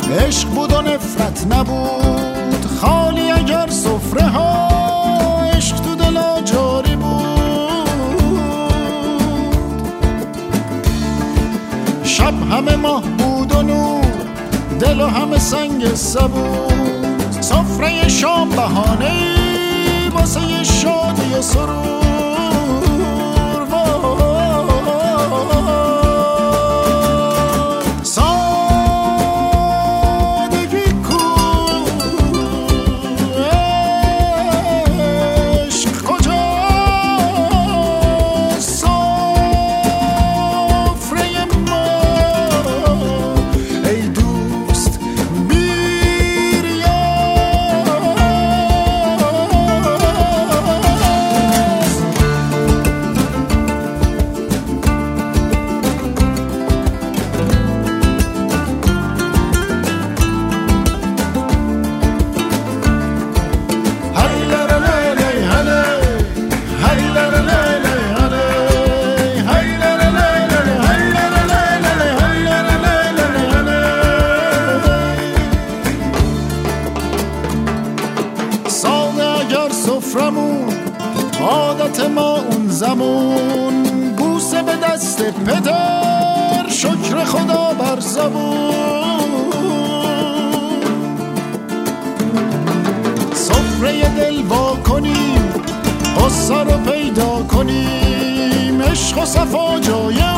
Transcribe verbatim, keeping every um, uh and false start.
عشق بود و نفرت نبود خالی اگر سفره ها عشق تو دلا جاری بود. شب همه ماه بود و نور دل و همه سنگ سبود. سفره شام بهانه‌ای واسه شادی و سرور. سفرمون عادت ما اون زمان بوسه به دست پدر شکر خدا بر زبون. سفره دل وا کنیم قصه رو پیدا کنیم عشق و صفا جای